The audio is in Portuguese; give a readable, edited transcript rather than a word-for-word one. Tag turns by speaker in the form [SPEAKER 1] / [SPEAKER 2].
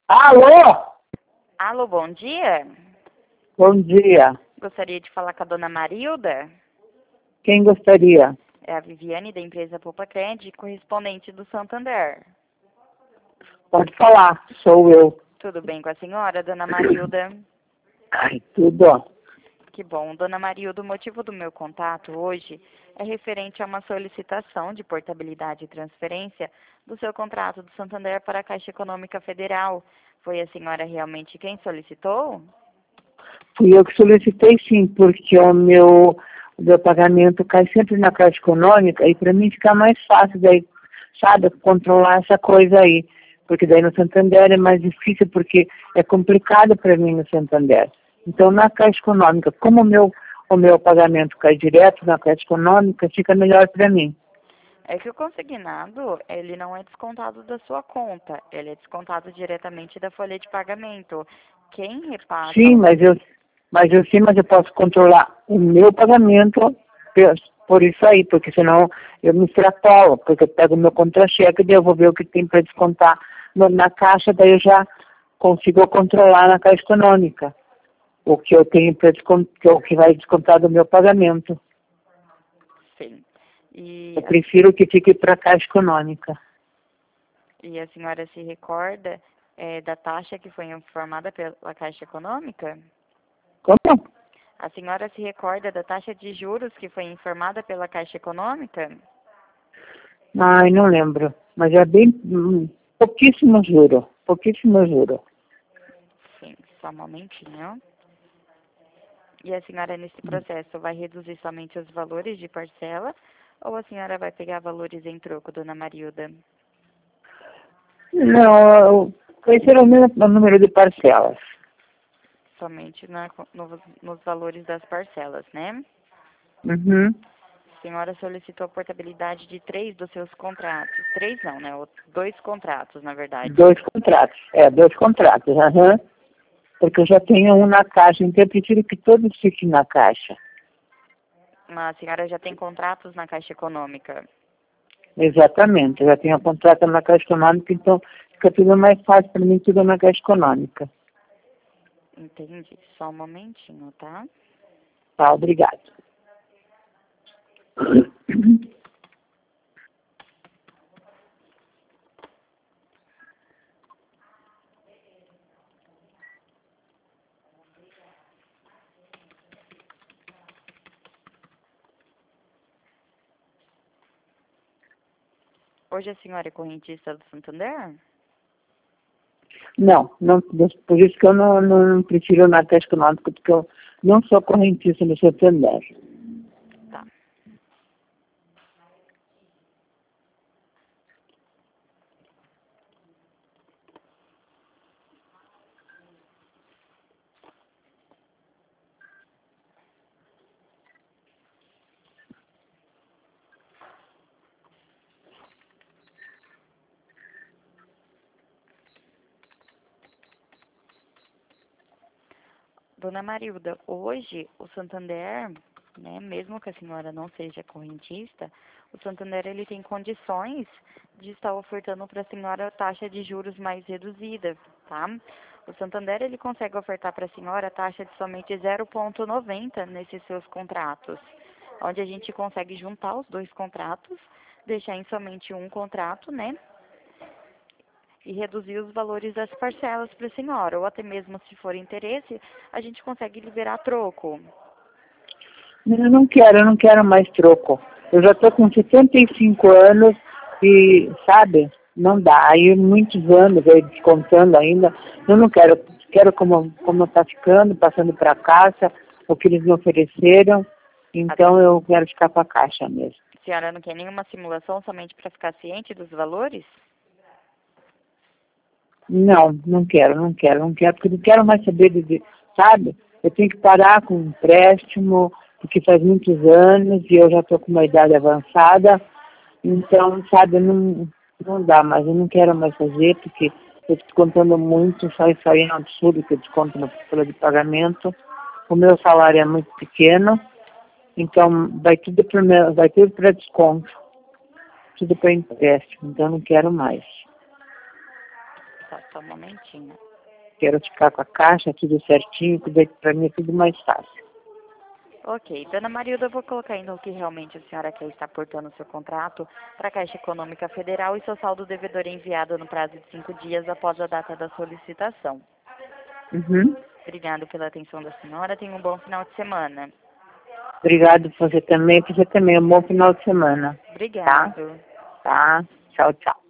[SPEAKER 1] Alô?
[SPEAKER 2] Alô, bom dia.
[SPEAKER 1] Bom dia.
[SPEAKER 2] Gostaria de falar com a dona Marilda.
[SPEAKER 1] Quem gostaria?
[SPEAKER 2] É a Viviane, da empresa Popacred, correspondente do Santander.
[SPEAKER 1] Pode falar, sou eu.
[SPEAKER 2] Tudo bem com a senhora, dona Marilda?
[SPEAKER 1] Ai, tudo.
[SPEAKER 2] Que bom. Dona Marilda, o motivo do meu contato hoje é referente a uma solicitação de portabilidade e transferência do seu contrato do Santander para a Caixa Econômica Federal. Foi a senhora realmente quem solicitou?
[SPEAKER 1] Fui eu que solicitei sim, porque o meu pagamento cai sempre na Caixa Econômica e para mim fica mais fácil daí, sabe, controlar essa coisa aí. Porque daí no Santander é mais difícil, porque é complicado para mim no Santander. Então na Caixa Econômica, como o meu pagamento cai direto na Caixa Econômica, fica melhor para mim.
[SPEAKER 2] É que o consignado, ele não é descontado da sua conta, ele é descontado diretamente da folha de pagamento. Quem repassa
[SPEAKER 1] Sim, mas eu posso controlar o meu pagamento por isso aí, porque senão eu me extrapolo, porque eu pego o meu contra-cheque e daí eu vou ver o que tem para descontar na caixa, daí eu já consigo controlar na Caixa Econômica o que eu tenho para descontar, o que vai descontar do meu pagamento.
[SPEAKER 2] sim.
[SPEAKER 1] Eu prefiro que fique para a Caixa Econômica.
[SPEAKER 2] E a senhora se recorda da taxa que foi informada pela Caixa Econômica?
[SPEAKER 1] Como?
[SPEAKER 2] A senhora se recorda da taxa de juros que foi informada pela Caixa Econômica?
[SPEAKER 1] Ai, não lembro, mas é bem pouquíssimo juro, pouquíssimo juro.
[SPEAKER 2] Sim, só um momentinho. E a senhora, nesse processo, vai reduzir somente os valores de parcela ou a senhora vai pegar valores em troco, dona Marilda?
[SPEAKER 1] Não, vai ser o mesmo número de parcelas.
[SPEAKER 2] Somente nos valores das parcelas, né?
[SPEAKER 1] Uhum.
[SPEAKER 2] A senhora solicitou a portabilidade de 3 dos seus contratos. 3 não, né? 2 contratos, na verdade.
[SPEAKER 1] Dois contratos, aham. Porque eu já tenho um na caixa, então eu prefiro que todos fiquem na caixa.
[SPEAKER 2] Mas a senhora já tem contratos na Caixa Econômica.
[SPEAKER 1] Exatamente, eu já tenho um contrato na Caixa Econômica, então fica tudo mais fácil para mim, tudo na Caixa Econômica.
[SPEAKER 2] Entendi. Só um momentinho, tá?
[SPEAKER 1] Tá, obrigado.
[SPEAKER 2] Hoje a senhora é correntista do Santander?
[SPEAKER 1] Não, por isso que eu não prefiro na Caixa Econômica, porque eu não sou correntista no Santander.
[SPEAKER 2] Tá. Dona Marilda, hoje o Santander, né, mesmo que a senhora não seja correntista, o Santander ele tem condições de estar ofertando para a senhora taxa de juros mais reduzida, tá? O Santander ele consegue ofertar para a senhora a taxa de somente 0,90 nesses seus contratos, onde a gente consegue juntar os dois contratos, deixar em somente um contrato, né? E reduzir os valores das parcelas para a senhora, ou até mesmo se for interesse, a gente consegue liberar troco.
[SPEAKER 1] Eu não quero mais troco. Eu já estou com 75 anos e, sabe, não dá. Aí muitos anos aí descontando ainda. Eu não quero como está ficando, passando para a caixa, o que eles me ofereceram. Então eu quero ficar com a caixa mesmo.
[SPEAKER 2] A senhora não quer nenhuma simulação somente para ficar ciente dos valores?
[SPEAKER 1] Não quero, porque não quero mais saber sabe? Eu tenho que parar com o empréstimo, porque faz muitos anos e eu já estou com uma idade avançada, então, sabe, não dá mais, eu não quero mais fazer, porque eu estou descontando muito, isso aí é um absurdo que eu desconto na folha de pagamento, o meu salário é muito pequeno, então vai tudo para desconto, tudo para empréstimo, então eu não quero mais.
[SPEAKER 2] Tá, só um momentinho.
[SPEAKER 1] Quero ficar com a caixa, tudo certinho, que daí pra mim é tudo mais fácil.
[SPEAKER 2] Ok, Dona Marilda, eu vou colocar então o que realmente a senhora quer estar aportando o seu contrato para a Caixa Econômica Federal e seu saldo devedor é enviado no prazo de 5 dias após a data da solicitação.
[SPEAKER 1] Uhum.
[SPEAKER 2] Obrigado pela atenção da senhora, tenha um bom final de semana.
[SPEAKER 1] Obrigado por você também, um bom final de semana. Tá?
[SPEAKER 2] Obrigado.
[SPEAKER 1] Tá? Tchau, tchau.